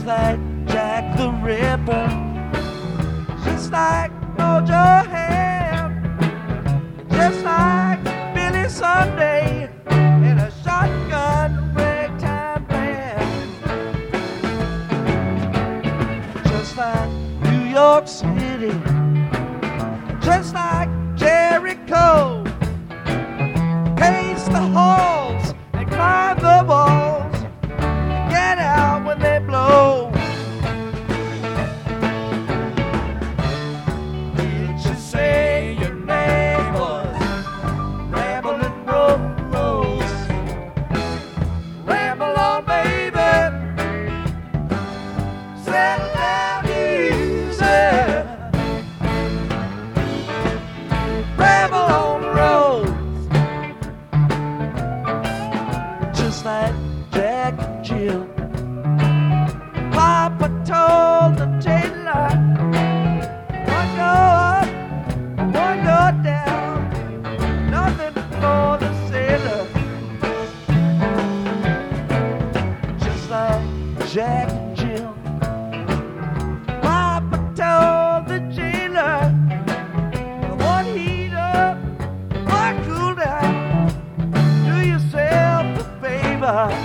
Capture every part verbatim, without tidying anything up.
like Jack the Ripper, just like Hold Your Hand, just like Billy Sunday in a shotgun ragtime band, just like New York City, just like Jericho. Pace the halls and climb the walls, get out when they blow. Did you say your name was Ramblin' Rose? Ramble on, baby, settle down easy. Ramble on the road, just like Jack and Jill. Papa told the tailor, one go up, one go down, nothing for the sailor. Just like Jack and Jill. Papa told the jailer, one heat up, one cool down, do yourself a favor.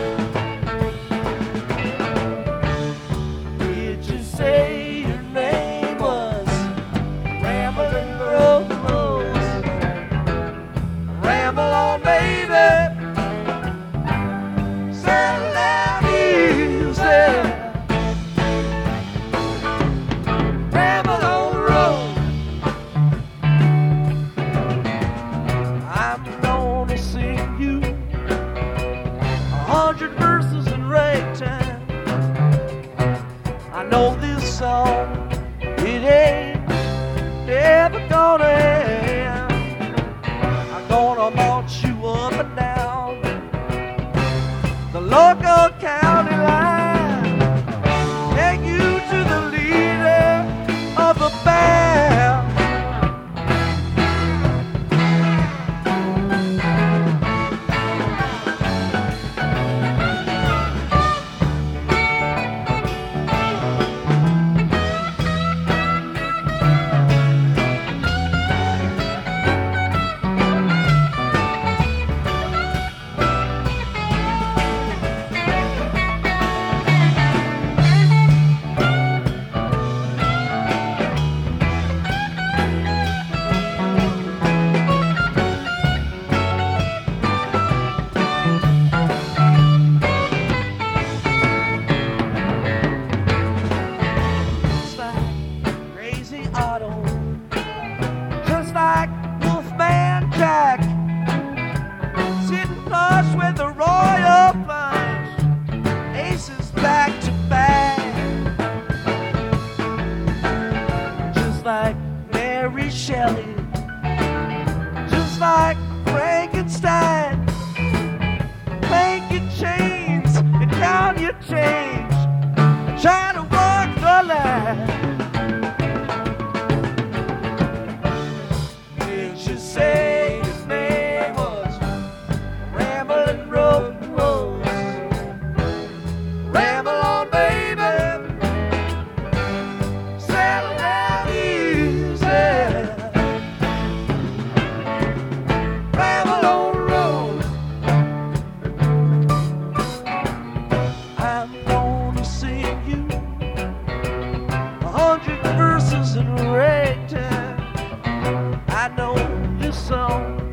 Did you say your name was Ramblin' Rose? Ramble on, baby, settle down easy. Ramble on the road. I'm gonna sing you a hundred verses in ragtime. I know this song, it ain't ever gonna end. I'm gonna march you up and down the local county line, take you to the leader of the band. Just like Crazy Otto, just like Wolfman Jack, sitting flush with the royal flush, aces back to back. Just like Mary Shelley, just like Frankenstein, clank your chains and count your change, try to walk the line. Did you say his name was Ramblin' Rose? Ramble on, baby, settle down easy. Ramble on the road. I'm gonna sing you a hundred verses in ragtime. I know this song,